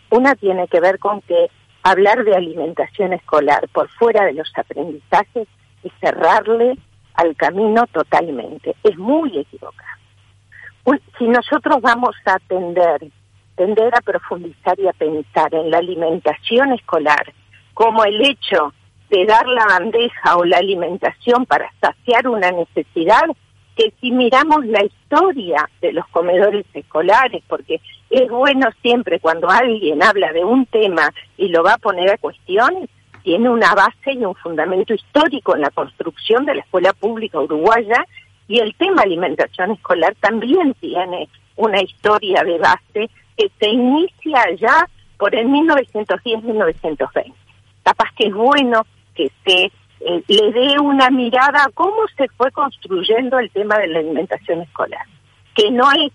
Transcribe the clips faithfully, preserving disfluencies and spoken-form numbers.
Una tiene que ver con que hablar de alimentación escolar por fuera de los aprendizajes es cerrarle al camino totalmente. Es muy equivocado. Si nosotros vamos a tender, tender a profundizar y a pensar en la alimentación escolar como el hecho de dar la bandeja o la alimentación para saciar una necesidad, que si miramos la historia de los comedores escolares, porque es bueno siempre cuando alguien habla de un tema y lo va a poner a cuestión, tiene una base y un fundamento histórico en la construcción de la escuela pública uruguaya, y el tema alimentación escolar también tiene una historia de base que se inicia ya por el mil novecientos diez a mil novecientos veinte. Capaz que es bueno que se eh, le dé una mirada a cómo se fue construyendo el tema de la alimentación escolar, que no es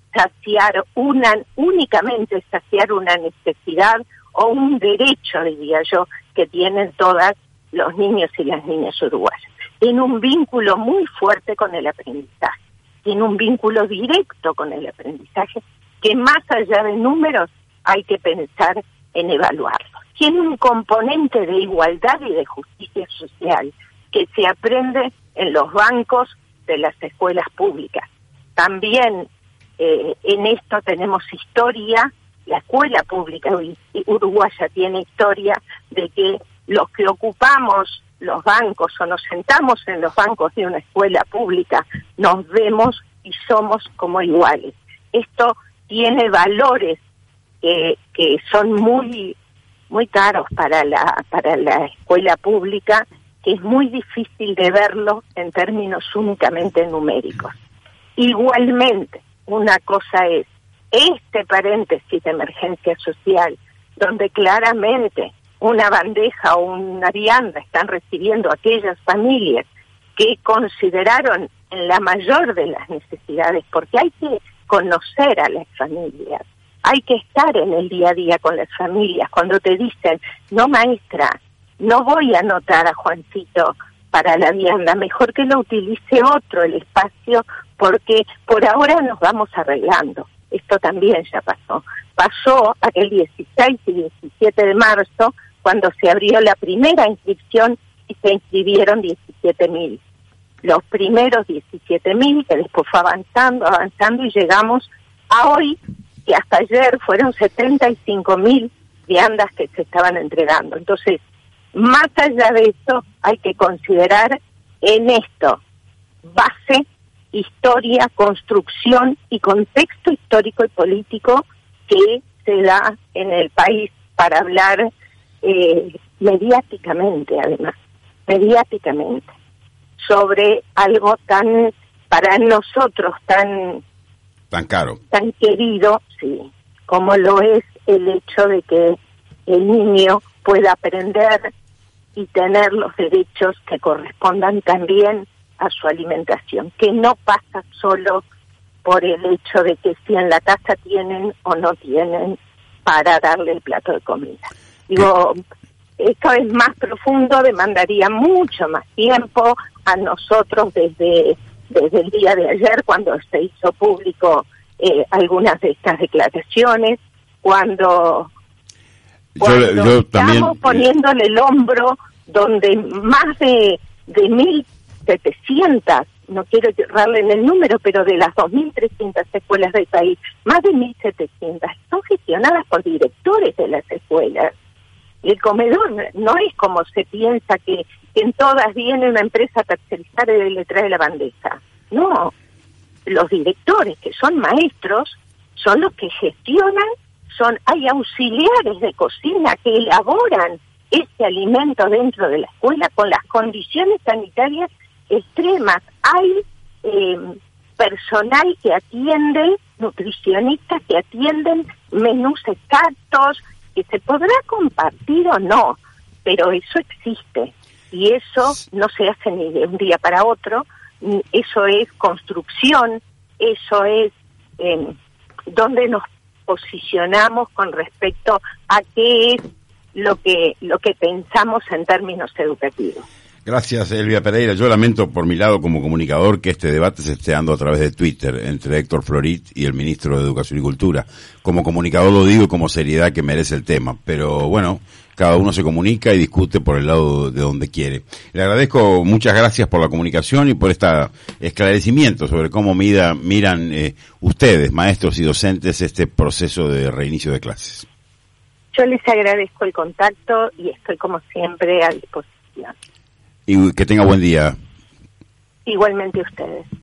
saciar una, únicamente saciar una necesidad o un derecho, diría yo, que tienen todas los niños y las niñas uruguayas. Tiene un vínculo muy fuerte con el aprendizaje, tiene un vínculo directo con el aprendizaje, que más allá de números hay que pensar en evaluarlo. Tiene un componente de igualdad y de justicia social que se aprende en los bancos de las escuelas públicas. También eh, en esto tenemos historia, la escuela pública uruguaya tiene historia de que los que ocupamos los bancos o nos sentamos en los bancos de una escuela pública nos vemos y somos como iguales. Esto tiene valores que, que son muy muy caros para la para la escuela pública, que es muy difícil de verlo en términos únicamente numéricos. Igualmente, una cosa es este paréntesis de emergencia social, donde claramente una bandeja o una vianda están recibiendo aquellas familias que consideraron en la mayor de las necesidades, porque hay que conocer a las familias, hay que estar en el día a día con las familias. Cuando te dicen, no maestra, no voy a anotar a Juancito para la vianda, mejor que lo utilice otro el espacio, porque por ahora nos vamos arreglando. Esto también ya pasó. Pasó aquel dieciséis y diecisiete de marzo, cuando se abrió la primera inscripción y se inscribieron diecisiete mil. Los primeros diecisiete mil, que después fue avanzando, avanzando, y llegamos a hoy, que hasta ayer fueron setenta y cinco mil viandas que se estaban entregando. Entonces, más allá de eso, hay que considerar en esto base, historia, construcción y contexto histórico y político que se da en el país para hablar eh, mediáticamente, además, mediáticamente, sobre algo tan, para nosotros, tan tan caro, tan querido, sí, como lo es el hecho de que el niño pueda aprender y tener los derechos que correspondan también a su alimentación, que no pasa solo por el hecho de que si en la casa tienen o no tienen para darle el plato de comida. Digo, esto es más profundo, demandaría mucho más tiempo. A nosotros desde desde el día de ayer, cuando se hizo público eh, algunas de estas declaraciones, cuando, cuando yo, yo estamos también, poniéndole el hombro, donde más de de mil setecientas, no quiero errarle en el número, pero de las dos mil trescientas escuelas del país, más de mil setecientas son gestionadas por directores de las escuelas. El comedor no es como se piensa que, que en todas viene una empresa tercerizada y le trae la bandeja. No, los directores, que son maestros, son los que gestionan, son hay auxiliares de cocina que elaboran ese alimento dentro de la escuela con las condiciones sanitarias extremas. Hay eh, personal que atiende, nutricionistas que atienden menús exactos, que se podrá compartir o no, pero eso existe, y eso no se hace ni de un día para otro. Eso es construcción, eso es eh, donde nos posicionamos con respecto a qué es lo que lo que pensamos en términos educativos. Gracias, Elvia Pereira. Yo lamento por mi lado como comunicador que este debate se esté dando a través de Twitter entre Héctor Florit y el ministro de Educación y Cultura. Como comunicador lo digo como seriedad que merece el tema, pero bueno, cada uno se comunica y discute por el lado de donde quiere. Le agradezco, muchas gracias por la comunicación y por este esclarecimiento sobre cómo mida, miran eh, ustedes, maestros y docentes, este proceso de reinicio de clases. Yo les agradezco el contacto y estoy como siempre a disposición. Y que tenga buen día. Igualmente ustedes.